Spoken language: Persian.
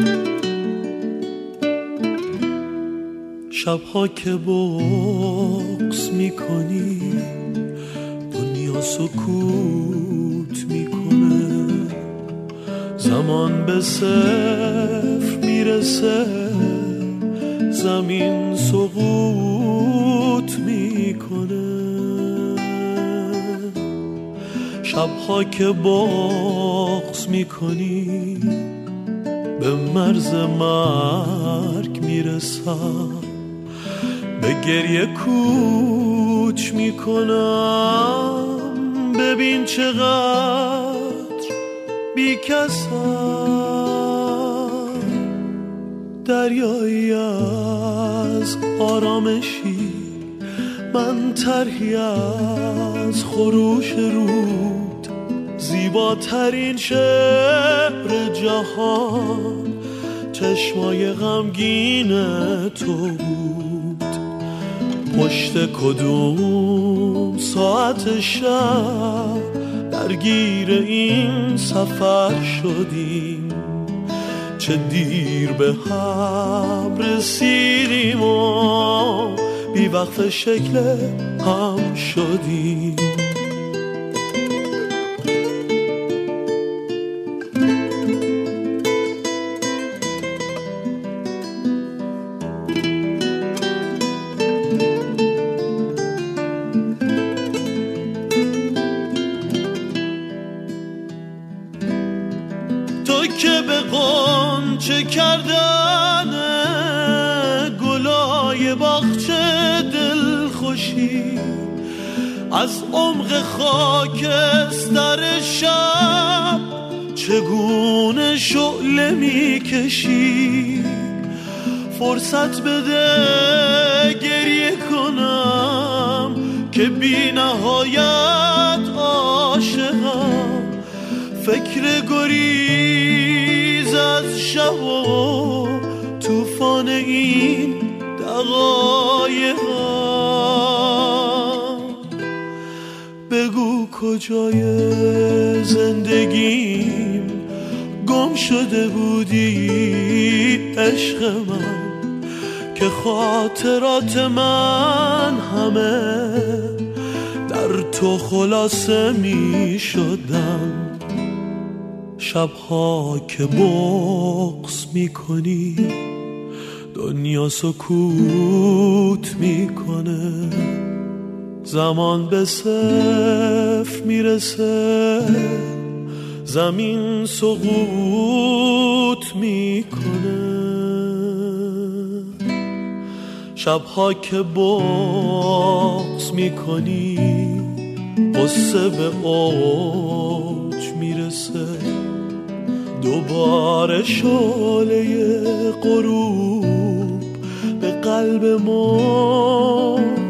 شبها که بغض میکنی دنیا سکوت میکنه، زمان به صفر میرسه، زمین سقوط میکنه. شبها که بغض میکنی به مرز مرگ میرسم، به گریه کوچ میکنم. ببین چقدر بیکسم، دریایی از آرامشی، من طرحی از خروش رود. زیباترین شعر جهان چشمای غمگین تو بود. پشت کدوم ساعت شب درگیر این سفر شدیم، چه دیر به هم رسیدیم و بی وقت شکل هم شدیم. تو که به غنچه کردن گلای باغچه دلخوشی، از عمق خاکستر شب چگونه شعله میکشی. فرصت بده گریه کنم که بی نهایت عاشقم. فکر گریز از شب و طوفان این دقایقم. بگو کجای زندگیم گم شده بودی عشق من، که خاطرات من همه در تو خلاصه می شدن. شبها که بغض میکنی دنیا سکوت میکنه، زمان به صفر میرسه، زمین سقوط میکنه. شبها که بغض میکنی قصه به اوج میرسه، دوباره شعله غروب به قلب موج